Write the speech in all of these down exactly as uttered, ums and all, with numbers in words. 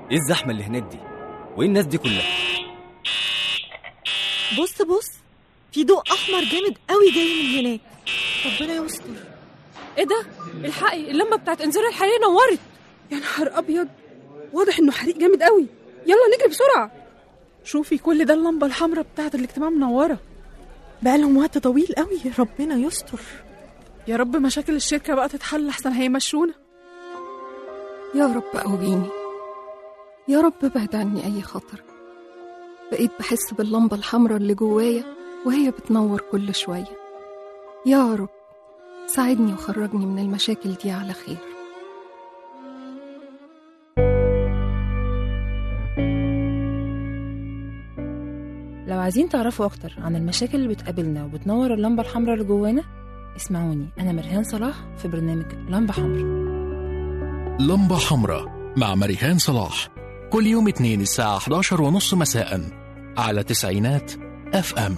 ايه الزحمه اللي هناك دي؟ وايه الناس دي كلها؟ بص بص، في ضوء احمر جامد قوي جاي من هناك. ربنا يستر. ايه ده؟ الحقي، اللمبه بتاعت انذار الحريق نورت. يا نهار ابيض، واضح انه حريق جامد قوي. يلا نجري بسرعه. شوفي كل ده اللمبه الحمراء بتاعت الاجتماع منوره. بقالهم وقت طويل قوي. ربنا يستر. يا رب مشاكل الشركه بقى تتحل، احسن هيمشونا. يا رب قويني، يا رب ابعد عني اي خطر. بقيت بحس باللمبه الحمراء اللي جوايا وهي بتنور كل شويه. يا رب ساعدني وخرجني من المشاكل دي على خير. لو عايزين تعرفوا أكتر عن المشاكل اللي بتقابلنا وبتنور اللمبة الحمراء اللي جوانا، اسمعوني أنا مريهان صلاح في برنامج لمبة حمراء. لمبة حمراء مع مريهان صلاح كل يوم اثنين الساعة إحدى عشر ونص مساء على تسعينات اف ام.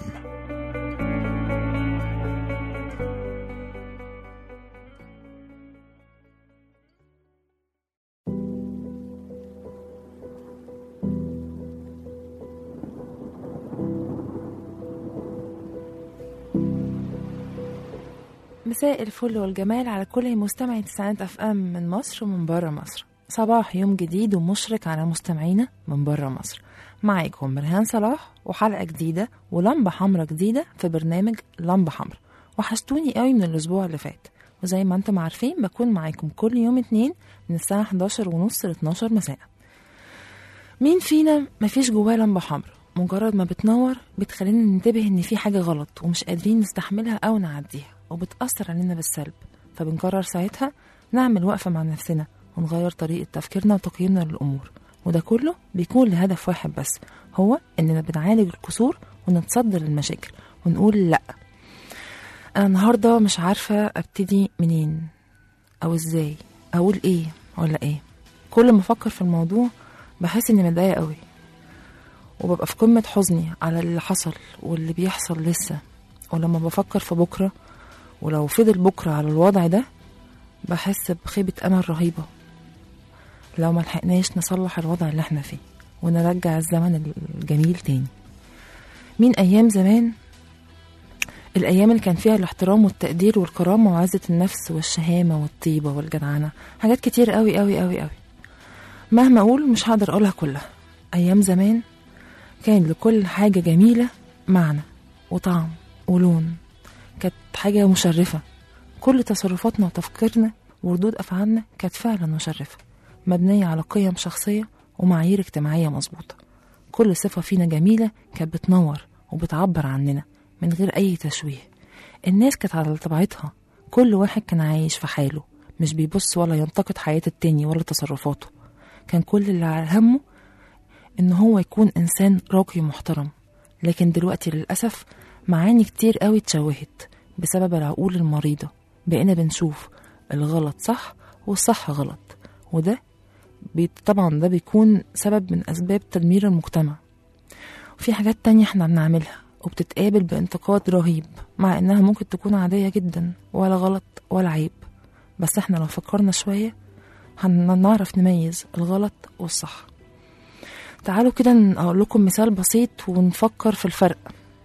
مساء الفل والجمال على كل مستمعي تسعينات اف ام من مصر ومن برا مصر. صباح يوم جديد ومشرق على مستمعينا من برا مصر. معاكم مريهان صلاح وحلقة جديدة ولمبة حمرا جديدة في برنامج لمبة حمرا. وحشتوني قوي من الأسبوع اللي فات، وزي ما انتم عارفين بكون معاكم كل يوم اتنين من الساعة إحدى عشر ونص ل اتناشر مساء. مين فينا مفيش جواه لمبة حمرا مجرد ما بتنور بتخلينا ننتبه ان في حاجة غلط ومش قادرين نستحملها او نعديها وبتأثر علينا بالسلب، فبنقرر ساعتها نعمل وقفة مع نفسنا ونغير طريقة تفكيرنا وتقييمنا للأمور. وده كله بيكون لهدف واحد بس، هو إننا بنعالج الكسور ونتصدر للمشاكل ونقول لأ. أنا النهاردة مش عارفة أبتدي منين أو إزاي، أقول إيه ولا إيه. كل ما أفكر في الموضوع بحس إني متضايقة قوي، وببقى في قمة حزني على اللي حصل واللي بيحصل لسه. ولما بفكر في بكرة ولو فضل بكرة على الوضع ده بحس بخيبة أمل رهيبة لو ملحقناش نصلح الوضع اللي احنا فيه ونرجع الزمن الجميل تاني. مين أيام زمان، الأيام اللي كان فيها الاحترام والتقدير والكرامة وعزة النفس والشهامة والطيبة والجدعنة، حاجات كتير قوي قوي قوي قوي مهما أقول مش هقدر أقولها كلها. أيام زمان كان لكل حاجة جميلة معنى وطعم ولون، كانت حاجة مشرفة. كل تصرفاتنا وتفكيرنا وردود أفعالنا كانت فعلا مشرفة، مبنية على قيم شخصية ومعايير اجتماعية مظبوطة. كل صفة فينا جميلة كانت بتنور وبتعبر عننا من غير أي تشويه. الناس كانت على طبيعتها، كل واحد كان عايش في حاله، مش بيبص ولا ينتقد حياة التاني ولا تصرفاته. كان كل اللي على همه إن هو يكون إنسان راقي ومحترم. لكن دلوقتي للأسف معاني كتير قوي اتشوهت بسبب العقول المريضة. بقينا بنشوف الغلط صح والصح غلط، وده بي طبعا ده بيكون سبب من أسباب تدمير المجتمع. وفي حاجات تانية احنا بنعملها وبتتقابل بانتقاد رهيب مع إنها ممكن تكون عادية جدا ولا غلط ولا عيب، بس احنا لو فكرنا شوية هنعرف نميز الغلط والصح. تعالوا كده أقول لكم مثال بسيط ونفكر في الفرق.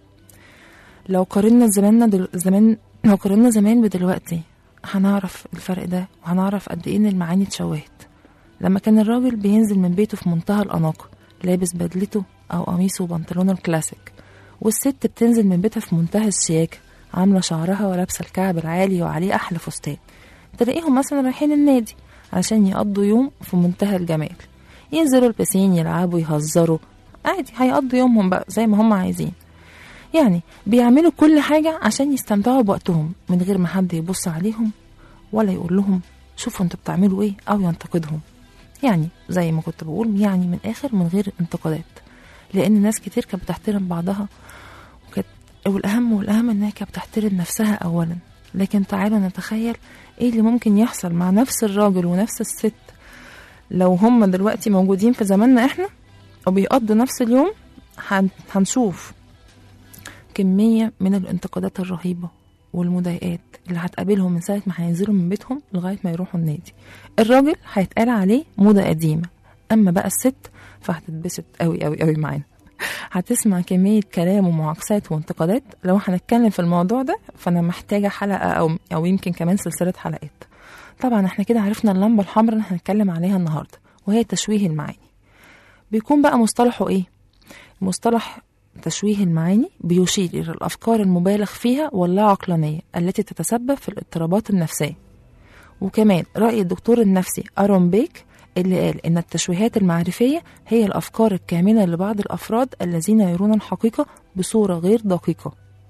لو قارنا زماننا دل... زمان لو قارنا زمان بدلوقتي هنعرف الفرق ده، وهنعرف قد ايه ان المعاني اتشوهت. لما كان الراجل بينزل من بيته في منتهى الأناقة لابس بدلته أو قميصه وبنطلونه الكلاسيك، والست بتنزل من بيتها في منتهى الشياكة عاملة شعرها ولابسة الكعب العالي وعليه أحلى فستان. تلاقيهم مثلا رايحين النادي عشان يقضوا يوم في منتهى الجمال، ينزلوا البسين يلعبوا يهزروا عادي، هيقضوا يومهم بقى زي ما هم عايزين. يعني بيعملوا كل حاجة عشان يستمتعوا بوقتهم من غير ما حد يبص عليهم ولا يقول لهم شوفوا انتوا بتعملوا ايه او ينتقدهم. يعني زي ما كنت بقول، يعني من اخر من غير انتقادات، لان ناس كتير كانت بتحترم بعضها، وكانت والاهم والاهم انها كانت بتحترم نفسها اولا. لكن تعالوا نتخيل ايه اللي ممكن يحصل مع نفس الراجل ونفس الست لو هم دلوقتي موجودين في زماننا احنا وبيقضوا نفس اليوم. هنشوف كمية من الانتقادات الرهيبة والمضايقات اللي هتقابلهم من ساعة ما هينزلوا من بيتهم لغاية ما يروحوا النادي. الراجل هيتقال عليه موضة قديمة، أما بقى الست فهتتبسط قوي قوي قوي معانا. هتسمع كمية كلام ومعاكسات وانتقادات. لو هنتكلم في الموضوع ده فأنا محتاجة حلقة أو, أو يمكن كمان سلسلة حلقات. طبعا احنا كده عرفنا اللمبة الحمراء اللي هنتكلم عليها النهاردة، وهي تشويه المعاني. بيكون بقى مصطلحه ايه؟ مصطلح تشويه المعاني بيشير إلى الأفكار المبالغ فيها واللا عقلانية التي تتسبب في الاضطرابات النفسية. وكمان رأي الدكتور النفسي أرون بيك اللي قال إن التشويهات المعرفية هي الأفكار الكامنة لبعض الأفراد الذين يرون الحقيقة بصورة غير دقيقة.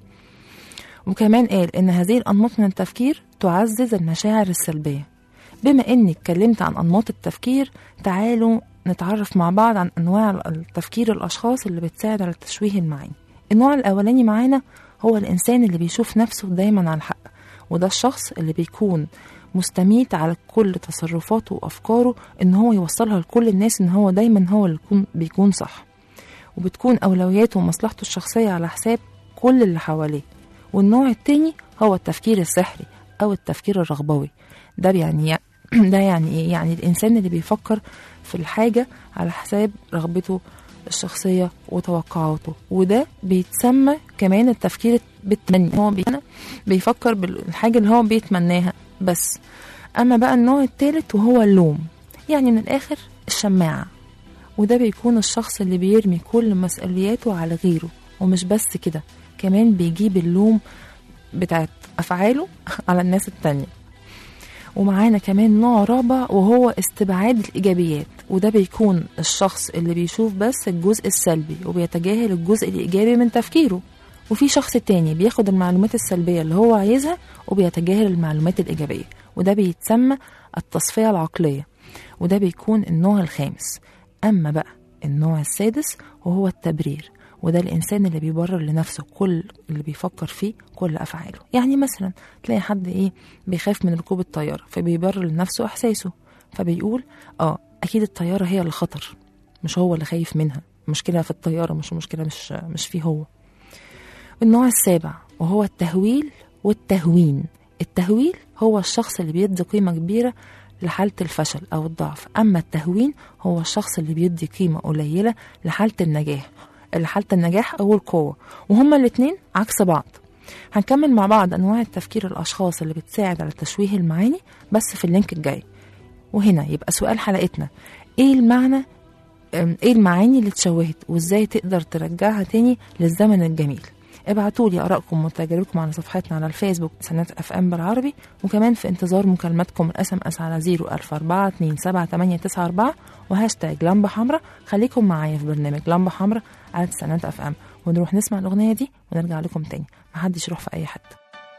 وكمان قال إن هذه الأنماط من التفكير تعزز المشاعر السلبية. بما إني اتكلمت عن أنماط التفكير، تعالوا نتعرف مع بعض عن أنواع التفكير الأشخاص اللي بتساعد على تشويه المعاني. النوع الأولاني معانا هو الإنسان اللي بيشوف نفسه دايما على الحق، وده الشخص اللي بيكون مستميت على كل تصرفاته وأفكاره إن هو يوصلها لكل الناس إن هو دايما هو اللي بيكون, بيكون صح، وبتكون أولوياته ومصلحته الشخصية على حساب كل اللي حواليه. والنوع التاني هو التفكير السحري أو التفكير الرغبوي. ده يعني ده يعني إيه؟ يعني الإنسان اللي بيفكر في الحاجة على حساب رغبته الشخصية وتوقعاته، وده بيتسمى كمان التفكير بالتمني. هو بيفكر بالحاجة اللي هو بيتمناها بس. أما بقى النوع الثالث وهو اللوم، يعني من الآخر الشماعة، وده بيكون الشخص اللي بيرمي كل مسؤولياته على غيره. ومش بس كده، كمان بيجيب اللوم بتاعت أفعاله على الناس التانية. ومعانا كمان نوع رابع وهو استبعاد الإيجابيات، وده بيكون الشخص اللي بيشوف بس الجزء السلبي وبيتجاهل الجزء الإيجابي من تفكيره. وفي شخص تاني بياخد المعلومات السلبية اللي هو عايزها وبيتجاهل المعلومات الإيجابية، وده بيتسمى التصفية العقلية، وده بيكون النوع الخامس. أما بقى النوع السادس وهو التبرير، وده الإنسان اللي بيبرر لنفسه كل اللي بيفكر فيه كل أفعاله. يعني مثلا تلاقي حد إيه بيخاف من ركوب الطيارة فبيبرر لنفسه إحساسه، فبيقول آه أكيد الطيارة هي اللي خطر، مش هو اللي خايف منها، مشكلة في الطيارة، مش مشكلة مش, مش فيه هو. النوع السابع وهو التهويل والتهوين. التهويل هو الشخص اللي بيدي قيمة كبيرة لحالة الفشل أو الضعف، أما التهوين هو الشخص اللي بيدي قيمة قليلة لحالة النجاح لحالة النجاح أو القوة، وهما الاتنين عكس بعض. هنكمل مع بعض أنواع التفكير الأشخاص اللي بتساعد على تشويه المعاني بس في اللينك الجاي. وهنا يبقى سؤال حلقتنا، إيه المعنى إيه المعاني اللي اتشوهت وإزاي تقدر ترجعها تاني للزمن الجميل؟ ابعتوا لي آرائكم وتجاربكم على صفحتنا على الفيسبوك تسعينات اف ام بالعربي، وكمان في انتظار مكالماتكم الاس ام اس على صفر ألف أربعة اتنين سبعة تمانية تسعة أربعة وهاشتاج لمبة حمراء. خليكم معايا في برنامج لمبة حمراء على تسعينات اف ام، ونروح نسمع الأغنية دي ونرجع لكم تاني. محدش يروح في أي حتة.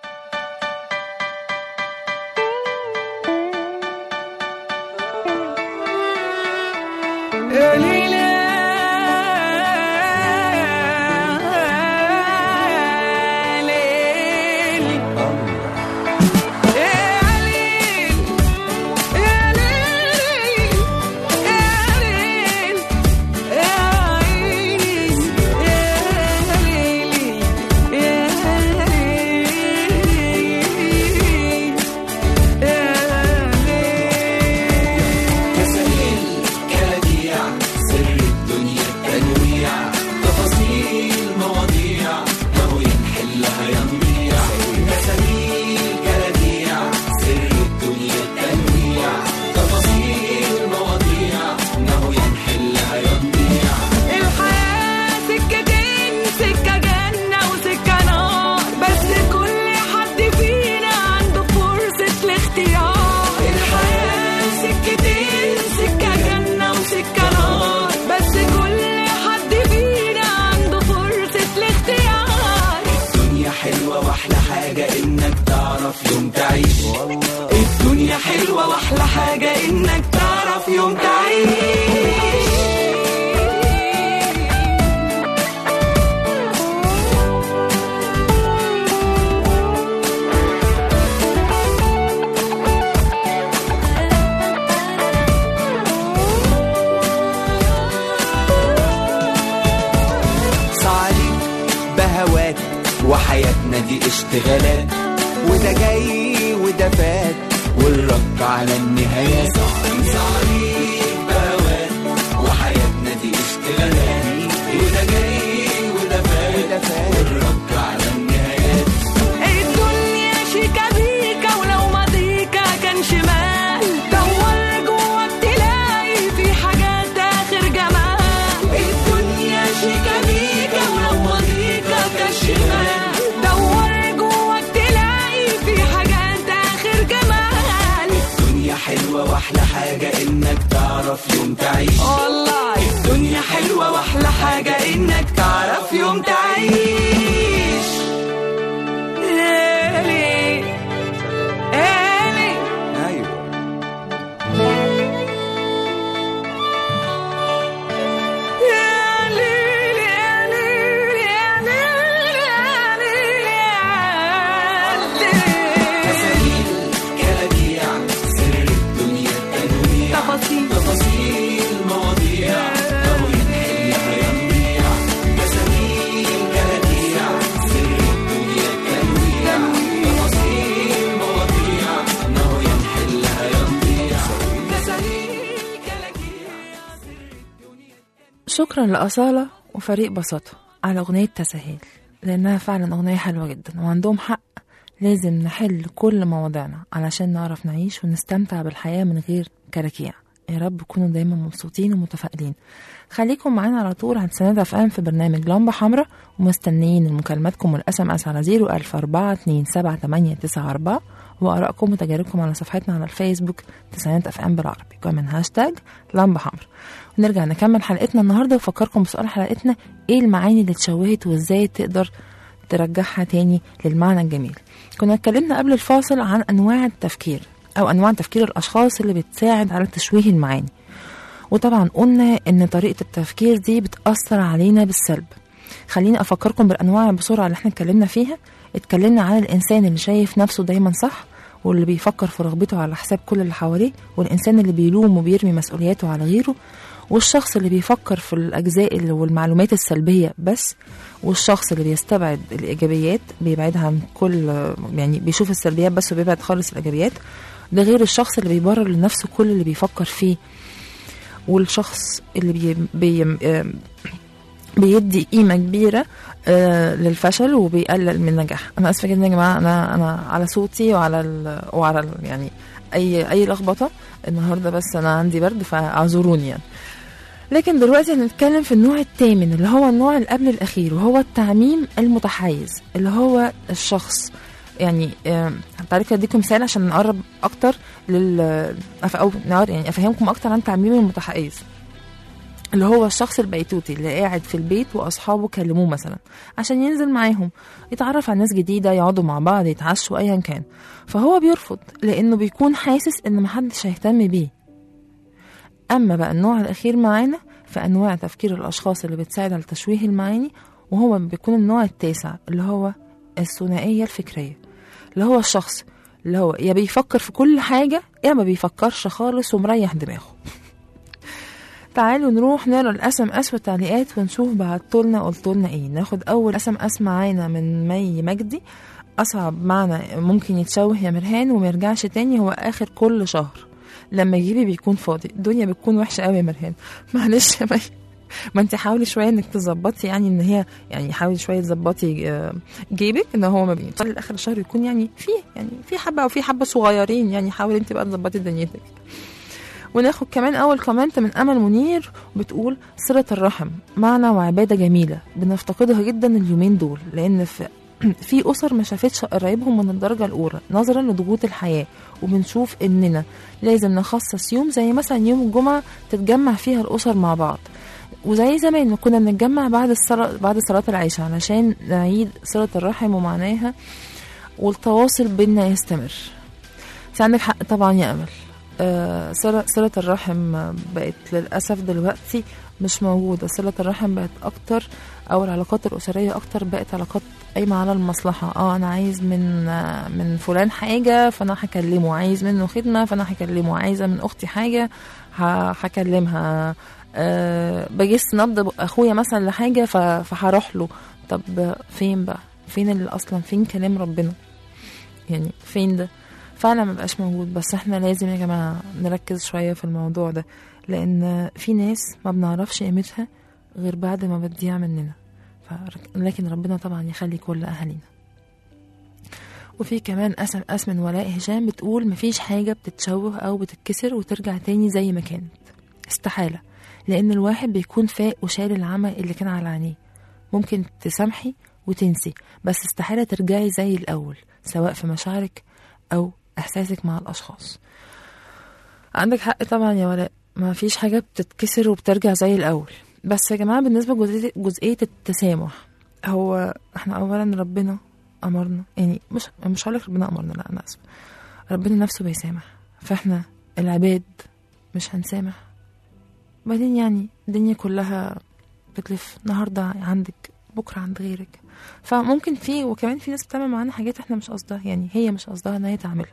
الدنيا حلوة واحلى حاجة انك تعرف يوم تعيش. صعلي بهوات وحياتنا دي اشتغالات، وده جاي وده فات والرد على النهايات. صعيد بهوات تعرف يوم تعيش. والله الدنيا حلوة واحلى حاجة انك تعرف يوم تعيش. ليلي ليلي ايوه يا ليلي يا ليلي يا ليلي يا ليلي يا ليلي. تساليل كلاكيع سر الدنيا تنويع. تفاصيل تفاصيل مواضيع لو ينحلها ينبيع. تساليل كلاكيع سر الدنيا تنويع. تفاصيل مواضيع لو ينحلها ينبيع. تساليل كلاكيع سر الدنيا. شكرا لأصالة وفريق بساطة على أغنية تساهيل، لأنها فعلا أغنية حلوة جدا وعندهم حق. لازم نحل كل مواضيعنا علشان نعرف نعيش ونستمتع بالحياة من غير كراكيع. يا رب تكونوا دايما مبسوطين ومتفائلين. خليكم معانا على طول على تسعينات اف ام في برنامج لمبة حمراء، ومستنيين مكالماتكم والاس ام اس على صفر ألف أربعة اتنين سبعة تمانية تسعة أربعة، وآرائكم وتجاربكم على صفحتنا على الفيسبوك تسعينات اف ام بالعربي كمان هاشتاج لمبة حمراء. ونرجع نكمل حلقتنا النهارده وفكركم بسؤال حلقتنا: ايه المعاني اللي اتشوهت وازاي تقدر ترجعها تاني للمعنى الجميل؟ كنا اتكلمنا قبل الفاصل عن انواع التفكير او انواع تفكير الاشخاص اللي بتساعد على تشويه المعاني، وطبعا قلنا ان طريقة التفكير دي بتأثر علينا بالسلب. خليني افكركم بالانواع بسرعة اللي احنا اتكلمنا فيها. اتكلمنا عن الانسان اللي شايف نفسه دايما صح واللي بيفكر في رغبته على حساب كل اللي حواليه، والانسان اللي بيلوم وبيرمي مسؤولياته على غيره، والشخص اللي بيفكر في الاجزاء والمعلومات السلبية بس، والشخص اللي بيستبعد الايجابيات بيبعدها عن كل، يعني بيشوف السلبيات بس وبيبعد خالص الايجابيات. ده غير الشخص اللي بيبرر لنفسه كل اللي بيفكر فيه، والشخص اللي بي بي بيدي قيمة كبيرة آه للفشل وبيقلل من النجاح. أنا أسفة جدا يا جماعة، أنا أنا على صوتي وعلى ال وعلى ال يعني أي أي لخبطة النهاردة، بس أنا عندي برد فاعذروني يعني. لكن دلوقتي هنتكلم في النوع الثامن اللي هو النوع اللي قبل الأخير، وهو التعميم المتحيز، اللي هو الشخص يعني هتعرف اديكم مثال عشان نقرب اكتر لل او يعني افهمكم اكتر عن التعميم المتحيز، اللي هو الشخص البيتوتي اللي قاعد في البيت واصحابه كلموه مثلا عشان ينزل معاهم يتعرف على ناس جديده، يقعدوا مع بعض، يتعشوا، ايا كان، فهو بيرفض لانه بيكون حاسس ان محدش هيهتم بيه. اما بقى النوع الاخير معانا في انواع تفكير الاشخاص اللي بتساعد على تشويه المعاني، وهو بيكون النوع التاسع اللي هو الثنائيه الفكريه، اللي هو الشخص اللي هو يا بيفكر في كل حاجة يا ما بيفكرش خالص ومريح دماغه. تعالوا نروح نقرا الاس ام اس والتعليقات ونشوف بعتولنا قلتولنا ايه. ناخد اول اس ام اس معانا من مي مجدي: اصعب معنى ممكن يتشوه يا مرهان وميرجعش تاني هو اخر كل شهر، لما جيبي بيكون فاضي، الدنيا بتكون وحشة قوي يا مرهان. معلش يا مي، ما انت حاولي شويه انك تظبطي، يعني ان هي يعني حاولي شويه تظبطي جيبك ان هو ما بيوصل لاخر الشهر يكون يعني فيه يعني في حبه او في حبه صغيرين، يعني حاولي انت بقى تظبطي دنيتك. وناخد كمان اول كومنت من امل منير بتقول: صله الرحم معنى وعباده جميله بنفتقدها جدا اليومين دول، لان في في اسر ما شافتش قرايبهم من الدرجه الاولى نظرا لضغوط الحياه، وبنشوف اننا لازم نخصص يوم زي مثلا يوم الجمعه تتجمع فيها الاسر مع بعض، وزي زمان ما كنا بنتجمع بعد الصلاة بعد صلاة العشاء علشان نعيد صلة الرحم ومعناها والتواصل بيننا يستمر. انت عندك حق طبعا يا أمل. آه صلة الرحم بقت للأسف دلوقتي مش موجودة. صلة الرحم بقت أكتر، أو العلاقات الأسرية أكتر بقت علاقات قايمة على المصلحة. اه أنا عايز من آه من فلان حاجة فأنا هكلمه، عايز منه خدمة فأنا هكلمه، عايزة من أختي حاجة هكلمها، أه بجس نبض اخويا مثلا لحاجه فهروح له. طب فين بقى، فين اللي اصلا فين كلام ربنا، يعني فين ده؟ فعلا ما بقاش موجود. بس احنا لازم يا جماعه نركز شويه في الموضوع ده، لان في ناس ما بنعرفش قيمتها غير بعد ما بتضيع مننا، لكن ربنا طبعا يخلي كل اهالينا. وفي كمان اسم اسم من ولاء هشام بتقول: مفيش حاجه بتتشوه او بتتكسر وترجع تاني زي ما كانت، استحاله، لأن الواحد بيكون فاق وشال العمى اللي كان على عينيه. ممكن تسامحي وتنسي، بس استحالة ترجعي زي الأول، سواء في مشاعرك أو إحساسك مع الأشخاص. عندك حق طبعا يا ولاء. ما فيش حاجة بتتكسر وبترجع زي الأول. بس يا جماعة بالنسبة لجزئية جزئية التسامح، هو احنا أولا ربنا أمرنا، يعني مش مش هقولك ربنا أمرنا، لا أنا آسفة، ربنا نفسه بيسامح، فاحنا العباد مش هنسامح. بعدين يعني الدنيا كلها بتلف، النهاردة عندك بكرة عند غيرك، فممكن في وكمان في ناس بتعمل معانا حاجات احنا مش قصدها، يعني هي مش قصدها ان هي تعملها.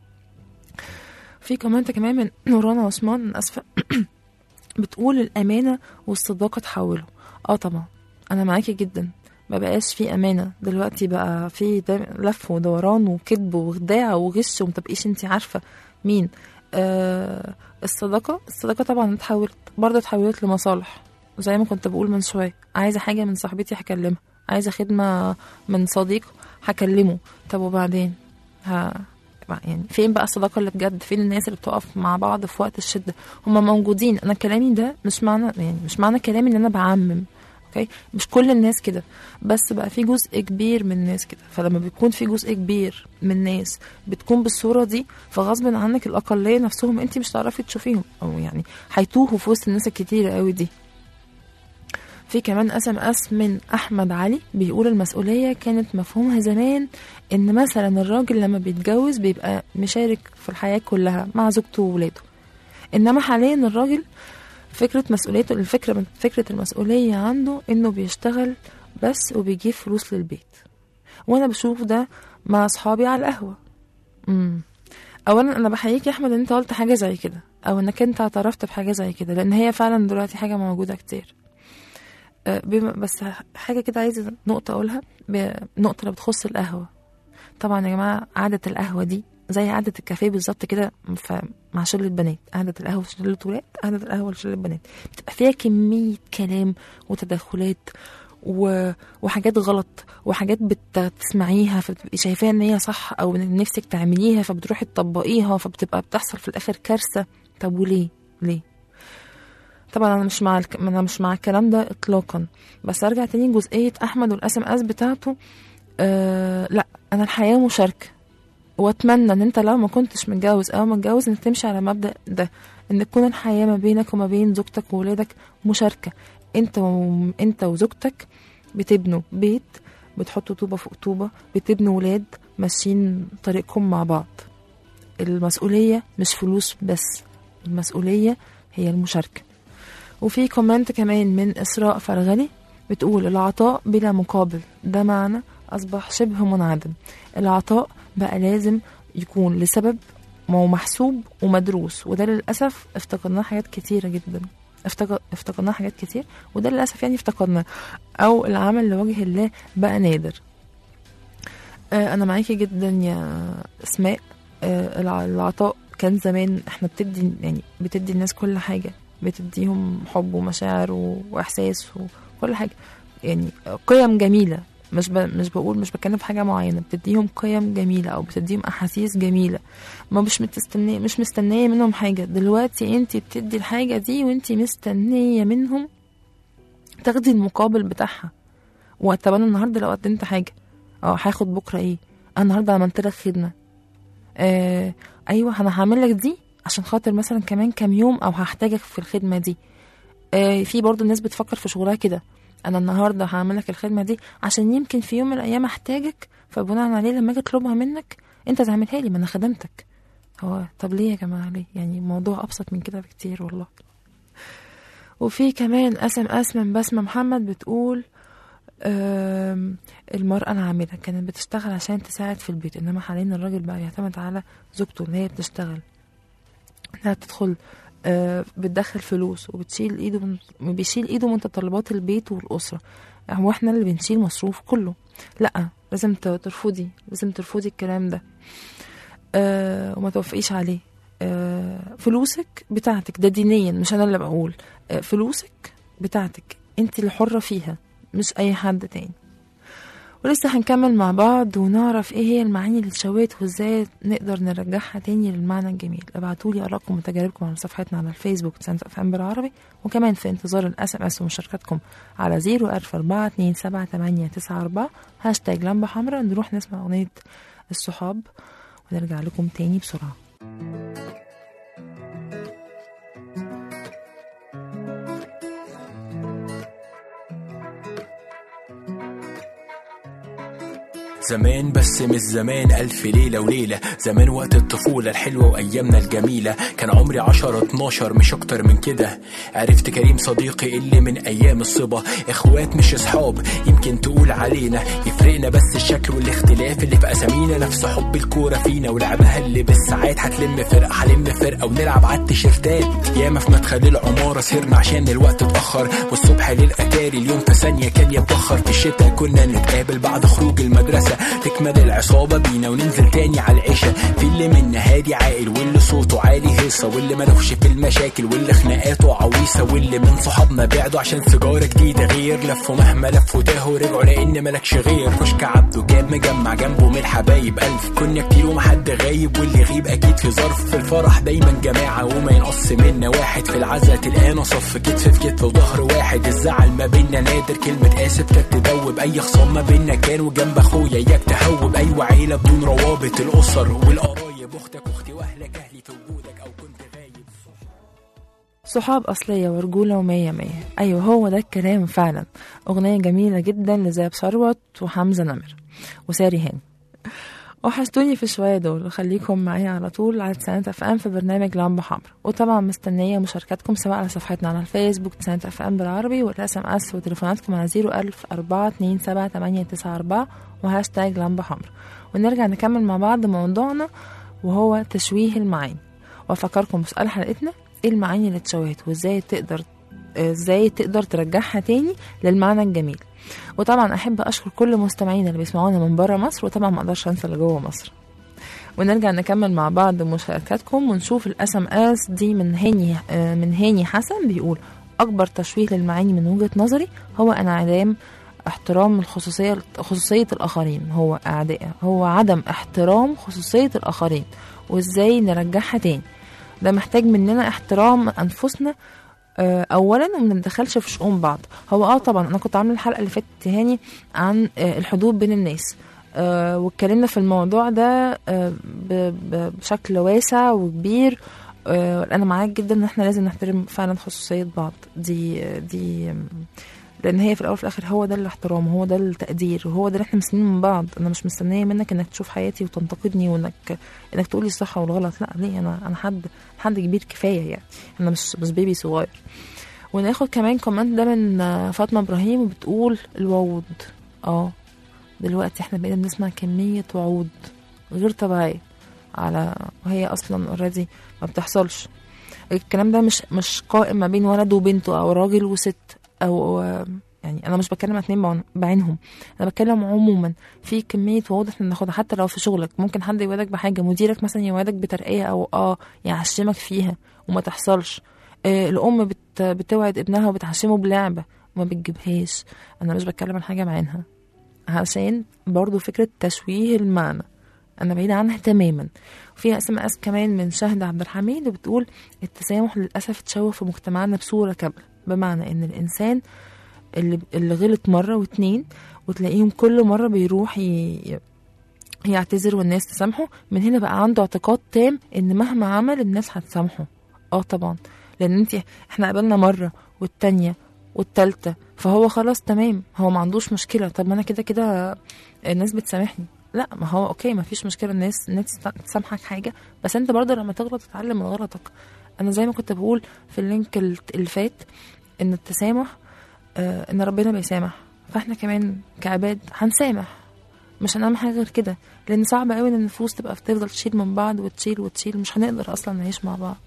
في كومنت كمان من نورانا عثمان، انا اسفه بتقول الامانه والصداقه تحولوا. اه طبعا انا معاكي جدا، ما بقاش في امانه دلوقتي، بقى في لف ودوران وكذب وخداع وغش ومتبقيش انت عارفه مين. آه الصداقه الصداقه طبعا اتحولت، برضه اتحولت لمصالح. زي ما كنت بقول من شويه، عايزه حاجه من صاحبتي هكلمها، عايزه خدمه من صديق هكلمه. طب وبعدين ها يعني فين بقى الصداقه اللي بجد؟ فين الناس اللي بتقف مع بعض في وقت الشده؟ هما موجودين. انا كلامي ده مش معنى يعني مش معنى كلامي ان انا بعمم، اوكي؟ مش كل الناس كده، بس بقى في جزء كبير من الناس كده. فلما بيكون في جزء كبير من الناس بتكون بالصوره دي، فغصب عنك الاقليه نفسهم انت مش هتعرفي تشوفيهم، او يعني هيتوهوا في وسط الناس الكتيره قوي دي. في كمان اس ام اس من احمد علي بيقول المسؤوليه كانت مفهومها زمان ان مثلا الراجل لما بيتجوز بيبقى مشارك في الحياه كلها مع زوجته وولاده، انما حاليا الراجل فكره مسؤوليته الفكره فكره المسؤوليه عنده انه بيشتغل بس وبيجيب فلوس للبيت. وانا بشوف ده مع اصحابي على القهوه. امم اولا انا بحييك يا احمد ان انت قلت حاجه زي كده، او انك انت اعترفت بحاجه زي كده، لان هي فعلا دلوقتي حاجه موجوده كتير. بس حاجة كده عايزة نقطة أقولها، نقطة اللي بتخص القهوة. طبعا يا جماعة قعدة القهوة دي زي قعدة الكافيه بالظبط كده مع شلة بنات. قعدة القهوة شلة ولاد، قعدة القهوة شلة بنات، بتبقى فيها كمية كلام وتدخلات و... وحاجات غلط وحاجات بتسمعيها فبتبقي شايفاها ان هي صح او ان نفسك تعمليها فبتروحي تطبقيها فبتبقى بتحصل في الآخر كارثة. طب وليه؟ ليه؟ طبعا انا مش مع الك... انا مش مع الكلام ده اطلاقا. بس ارجع تاني جزئيه احمد والاس ام اس بتاعته. أه لا انا الحياه مشاركه، واتمنى ان انت لو ما كنتش متجوز او متجوز انك تمشي على مبدا ده، ان تكون الحياه ما بينك وما بين زوجتك وولادك مشاركه. انت و... انت وزوجتك بتبنوا بيت، بتحطوا طوبه فوق طوبه، بتبنوا ولاد ماشيين طريقكم مع بعض. المسؤوليه مش فلوس بس، المسؤوليه هي المشاركه. وفي كومنت كمان من إسراء فرغلي بتقول العطاء بلا مقابل ده معنى أصبح شبه منعدم. العطاء بقى لازم يكون لسبب ما هو محسوب ومدروس، وده للأسف افتقدناه حاجات كتيرة جدا، افتقدناه حاجات كتير وده للأسف يعني افتقدناه، أو العمل لوجه الله بقى نادر. آه أنا معاكي جدا يا اسماء. آه العطاء كان زمان احنا بتدي يعني بتدي الناس كل حاجة، بتديهم حب ومشاعر واحساس وكل حاجه، يعني قيم جميله. مش ب... مش بقول مش بتكلم في حاجه معينه، بتديهم قيم جميله او بتديهم احاسيس جميله، ما مش مستنيه مش مستنيه منهم حاجه. دلوقتي انت بتدي الحاجه دي وانت مستنيه منهم تاخدي المقابل بتاعها. وطب انا النهارده لو قدمت حاجه اه هاخد بكره ايه؟ انا النهارده عملت لك خدمه، آه ايوه انا هعمل لك دي عشان خاطر مثلا كمان كام يوم او هحتاجك في الخدمه دي. آه في برضو الناس بتفكر في شغلها كده، انا النهارده هعمل لك الخدمه دي عشان يمكن في يوم من الايام احتاجك، فبناء عليه لما اجي اطلبها منك انت تعملها لي، ما انا خدمتك. هو طب ليه يا جماعه ليه؟ يعني الموضوع ابسط من كده بكتير والله. وفي كمان اس ام اس من بسمه محمد بتقول المرأة العاملة كانت بتشتغل عشان تساعد في البيت، انما حاليا الراجل بقى يعتمد على زوجته اللي هي بتشتغل، انها تدخل آه بتدخل فلوس وبتشيل ايده من بيشيل ايده من متطلبات البيت والاسره، هو احنا اللي بنشيل مصروف كله. لا لازم ترفضي لازم ترفضي الكلام ده آه وما توافقيش عليه. آه فلوسك بتاعتك، ده دينيا مش انا اللي بقول، آه فلوسك بتاعتك انت اللي حره فيها مش اي حد تاني. ولسه هنكمل مع بعض ونعرف ايه هي المعاني اللي اتشوهت وازاي نقدر نرجعها تاني للمعنى الجميل. ابعتولي ارائكم وتجاربكم على صفحتنا على الفيسبوك تسعينات اف ام بالعربي، وكمان في انتظار الاس ام اس ومشاركاتكم على زيرو ألف أربعة اتنين سبعة تمانية تسعة أربعة هاشتاج لمبة حمراء. نروح نسمع اغنية الصحاب ونرجع لكم تاني بسرعة. زمان بس مش زمان ألف ليلة وليلة، زمان وقت الطفولة الحلوة وأيامنا الجميلة، كان عمري عشرة اتناشر مش أكتر من كده. عرفت كريم صديقي اللي من أيام الصبا، إخوات مش أصحاب يمكن تقول علينا، يفرقنا بس الشكل والاختلاف اللي في أسامينا، نفس حب الكورة فينا ولعبها اللي بالساعات، هتلم فرقة هلم فرقة ونلعب على التيشيرتات، ياما في مدخل العمارة سهرنا عشان الوقت اتأخر، والصبح للأتاري اليوم في ثانية كان يتبخر، في الشتا كنا نتقابل بعد خروج المدرسة، تكمل العصابة بينا وننزل تاني على العشاء، في اللي منا هادي عاقل واللي صوته عالي هيصة، واللي ملوش في المشاكل واللي خناقاته عويصة، واللي من صحابنا بعدوا عشان سيجارة جديدة غير، لفوا مهما لفوا تاهوا رجعوا لأن ملكش غير، كشك عبده جاب مجمع جنبه من الحبايب ألف، كنا كتير ومحد غايب واللي يغيب أكيد في ظرف، في الفرح دايما جماعة وما ينقص منا واحد، في العزا تلقانا صف كتف في كتف وظهر واحد، الزعل ما بينا نادر كلمة آسف كانت تدوب، أي خصام ما بينا كان وجنب أخويا إياك تهوب، أيوة عيلة بدون روابط الأسر والقرايب، أختك أختي وأهلك أهلي في وجودك أو كنت غايب. صحاب أصلية ورجولة ومية مية، أيوة هو ده الكلام فعلا. أغنية جميلة جدا لزاب ثروت وحمزة نمر وساري هاني. وحشتوني في شوية دول، وخليكم معايا على طول على تسعينات اف ام في برنامج لمبة حمرا، وطبعا مستنية مشاركاتكم سواء على صفحتنا على الفيسبوك تسعينات اف ام بالعربي، والاس ام اس وتليفوناتكم على زيرو ألف أربعة اتنين سبعة تمانية تسعة أربعة وهاشتاج لمبة حمرا، ونرجع نكمل مع بعض موضوعنا وهو تشويه المعاني. وافكركم بسؤال حلقتنا، ايه المعاني اللي اتشوهت وازاي تقدر ازاي تقدر ترجعها تاني للمعنى الجميل. وطبعا احب اشكر كل مستمعينا اللي بيسمعونا من بره مصر، وطبعا ما اقدرش انسى اللي جوه مصر. ونرجع نكمل مع بعض مشاركاتكم ونشوف الاس ام اس دي من هاني من هاني حسن، بيقول اكبر تشويه للمعاني من وجهة نظري هو انعدام احترام الخصوصيه خصوصيه الاخرين، هو اعداء هو عدم احترام خصوصيه الاخرين، وازاي نرجعها تاني. ده محتاج مننا احترام انفسنا اولا، وما نتدخلش في شؤون بعض. هو اه طبعا انا كنت عامله الحلقه اللي فاتت هاني عن الحدود بين الناس، آه واتكلمنا في الموضوع ده آه بشكل واسع وكبير. آه انا معاك جدا ان احنا لازم نحترم فعلا خصوصيه بعض، دي دي لان هي في الاول وفي الاخر هو ده الاحترام وهو ده التقدير وهو ده اللي احنا مستنيين من بعض. انا مش مستنيه منك انك تشوف حياتي وتنتقدني وانك انك تقولي الصح والغلط، لا ليه؟ انا انا حد حد كبير كفايه، يعني انا مش مش بيبي صغير. وناخد كمان كومنت ده من فاطمه ابراهيم وبتقول الوعود. اه دلوقتي احنا بقينا بنسمع كميه وعود غير طبيعيه على وهي اصلا اوريدي ما بتحصلش. الكلام ده مش مش قائم ما بين ولد وبنته او راجل وست، او يعني انا مش بتكلم عن اتنين بعينهم، انا بتكلم عموما في كميه وعود احنا بناخدها. حتى لو في شغلك ممكن حد يوعدك بحاجه، مديرك مثلا يوعدك بترقيه او اه يعشمك فيها وما تحصلش. آه الام بت بتوعد ابنها وبتعشمه بلعبه وما بتجيبهاش. انا مش بتكلم عن حاجه بعينها، عشان برضو فكره تشويه المعنى انا بعيده عنها تماما. وفيها اس ام اس كمان من شهد عبد الحميد وبتقول التسامح للاسف اتشوه في مجتمعنا بصوره كامله، بمعنى ان الانسان اللي اللي غلط مره واتنين وتلاقيهم كل مره بيروح ي... يعتذر والناس تسامحه، من هنا بقى عنده اعتقاد تام ان مهما عمل الناس هتسامحه. اه طبعا، لان انت احنا قابلنا مره والتانيه والتالته فهو خلاص تمام، هو ما عندوش مشكله. طب ما انا كده كده الناس بتسامحني، لا ما هو اوكي ما فيش مشكله الناس الناس تسامحك حاجه، بس انت برضه لما تغلط تتعلم من غلطك. انا زي ما كنت بقول في اللينك اللي فات ان التسامح آه ان ربنا بيسامح، فاحنا كمان كعباد هنسامح، مش هنعمل حاجه غير كده، لان صعب قوي ان النفوس تبقى بتفضل تشيل من بعض وتشيل وتشيل، مش هنقدر اصلا نعيش مع بعض.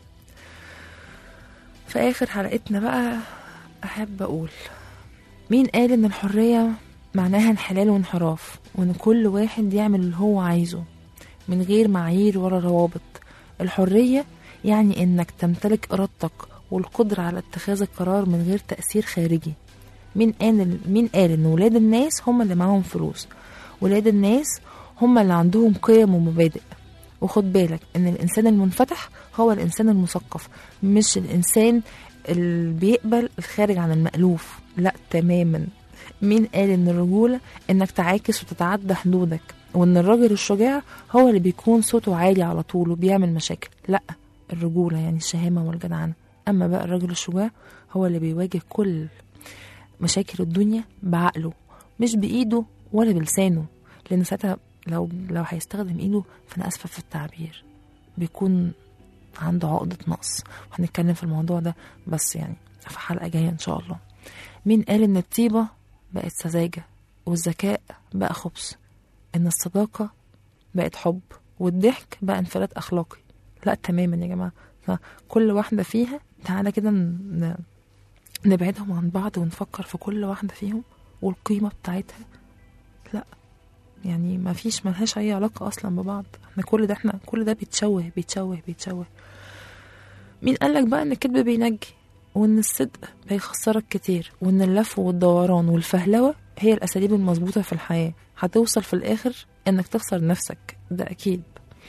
في اخر حلقتنا بقى احب اقول، مين قال ان الحريه معناها انحلال وانحراف وان كل واحد يعمل اللي هو عايزه من غير معايير ولا روابط؟ الحريه يعني انك تمتلك ارادتك والقدره على اتخاذ القرار من غير تاثير خارجي. مين قال مين قال ان ولاد الناس هم اللي معاهم فلوس؟ ولاد الناس هم اللي عندهم قيم ومبادئ. وخد بالك ان الانسان المنفتح هو الانسان المثقف، مش الانسان اللي بيقبل الخارج عن المألوف، لا تماما. مين قال ان الرجولة انك تعاكس وتتعدى حدودك، وان الراجل الشجاع هو اللي بيكون صوته عالي على طول وبيعمل مشاكل؟ لا، الرجولة يعني الشهامة والجدعنة. اما بقى الراجل الشجاع هو اللي بيواجه كل مشاكل الدنيا بعقله، مش بإيده ولا بلسانه، لأن ساعتها لو لو هيستخدم إيده، فأنا آسفة في التعبير، بيكون عنده عقدة نقص. وهنتكلم في الموضوع ده بس يعني في حلقة جاية إن شاء الله. مين قال إن الطيبة بقت سذاجة والذكاء بقى خبث، إن الصداقة بقت حب والضحك بقى انفلات أخلاقي؟ لا تماما يا جماعة. كل واحدة فيها تعالى كده ن- نبعدهم عن بعض ونفكر في كل واحدة فيهم والقيمة بتاعتها. لا يعني ما فيش ملهاش أي علاقة أصلا ببعض. احنا كل ده احنا كل ده بيتشوه بيتشوه بيتشوه. مين قالك بقى ان الكذب بينجي وان الصدق بيخسرك كتير وان اللف والدوران والفهلوة هي الأساليب المظبوطة في الحياة؟ هتوصل في الآخر انك تخسر نفسك، ده أكيد.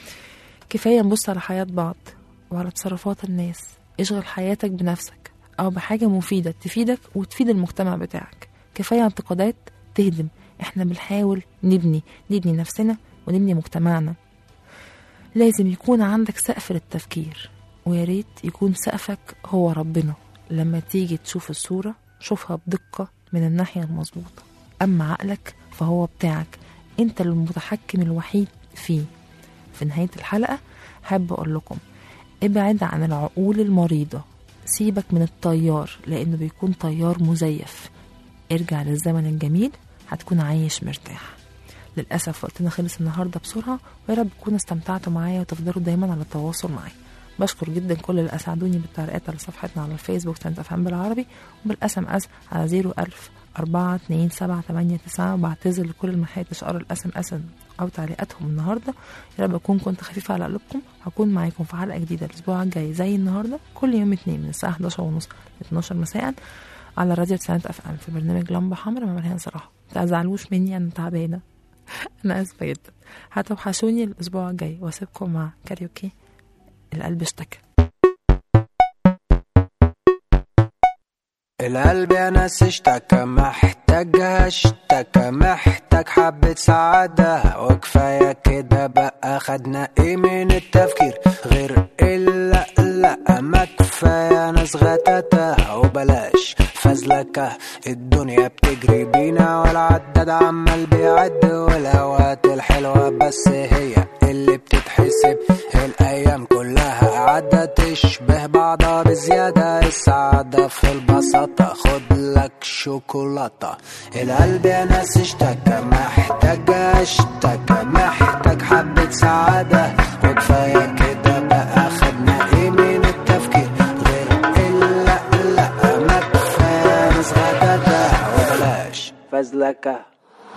كفاية نبص على حياة بعض وعلى تصرفات الناس. اشغل حياتك بنفسك أو بحاجة مفيدة تفيدك وتفيد المجتمع بتاعك. كفاية انتقادات تهدم. احنا بنحاول نبني نبني نفسنا ونبني مجتمعنا. لازم يكون عندك سقف للتفكير، ويا ريت يكون سقفك هو ربنا. لما تيجي تشوف الصورة شوفها بدقة من الناحية المظبوطة. أما عقلك فهو بتاعك، انت المتحكم الوحيد فيه. في نهاية الحلقة حابة أقول لكم ابعد عن العقول المريضة، سيبك من الطيار لأنه بيكون طيار مزيف. ارجع للزمن الجميل هتكون عايش مرتاح. للأسف وقتنا خلص النهاردة بسرعة، ويا رب تكونوا استمتعتوا معايا وتفضلوا دايما على التواصل معايا. بشكر جدا كل اللي أسعدوني بالتعليقات على صفحتنا على الفيسبوك تسعينات اف ام بالعربي، وبالاس ام اس على زيرو ألف أربعة اتنين سبعة تمانية تسعة. وبعتذر لكل المحيط اشقار الاس ام اس او تعليقاتهم النهارده. يا رب اكون كنت خفيفه على قلوبكم. هكون معاكم في حلقه جديده الاسبوع الجاي زي النهارده كل يوم اتنين من الساعه حداشر ونص ل اتناشر مساء على راديو تسعينات اف ام في برنامج لمبه حمرا مع مريهان صلاح. ما تزعلوش مني انا تعبانه انا اسفه جدا. هتوحشوني الاسبوع الجاي واسيبكم مع كاريوكي القلب اشتكى. القلب يا ناس اشتكى، محتاج اشتكى، محتاج حبة سعادة، وكفاية كده بقى. خدنا ايه من التفكير غير الا لا؟ ما كفاية ناس غتاتة وبلاش فزلكة. الدنيا بتجري بينا والعداد عمال بيعد، والاوقات الحلوة بس هي اللي بتتحسب. الايام كلها قاعدة تشبه بعضها بزيادة. السعادة في البساطة، خد لك شوكولاتة. القلب يا ناس اشتكى، محتاج اشتكى، محتاج حبة سعادة، وكفاية كده بقى. خدنا ايه من التفكير غير الا لا؟ ما كفاية ناس غتاتة وبلاش فزلكة.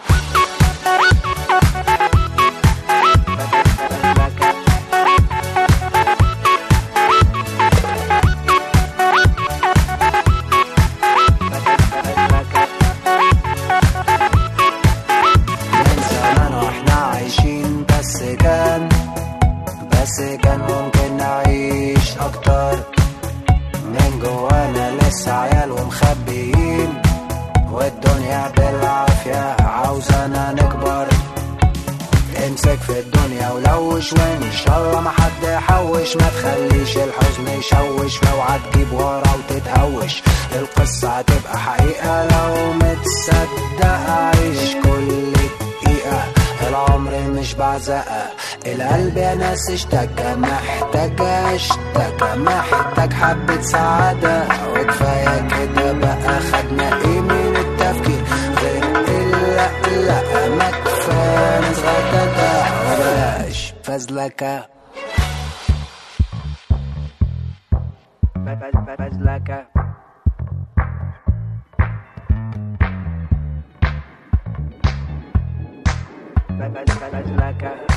بس كان ممكن نعيش اكتر من جوانا، لسه عيال ومخبيين، والدنيا بالعافية عاوزانا نكبر. امسك في الدنيا ولوش، وان شاء الله ما حد يحوش. ما تخليش الحزن يشوش، اوعى تجيب ورا وتتهوش. القصة هتبقى حقيقة لو متصدق. عيش كل دقيقة، العمر مش بعزقة. القلب يا ناس اشتكى، محتاج اشتكى، محتاج حبة سعادة، وكفاية كده بقى. خدنا ايه من التفكير غير الا لا؟ ما كفاية ناس غتاتة وبلاش فزلكة. فزلكة فزلكة.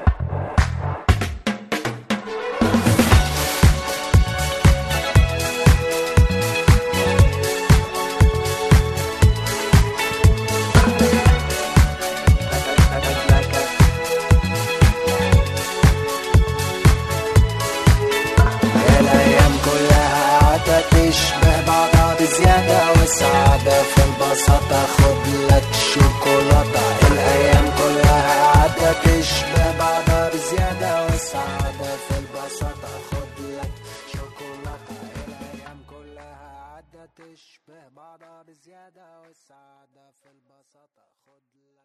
تشبه بعضها بزيادة، والسعادة في البساطة، خد لك شوكولاتة. الأيام كلها عادة تشبه بعضها بزيادة، والسعادة في البساطة، خد لك شوكولاتة. الأيام كلها عادة تشبه بعضها بزيادة، والسعادة في البساطة، خد لك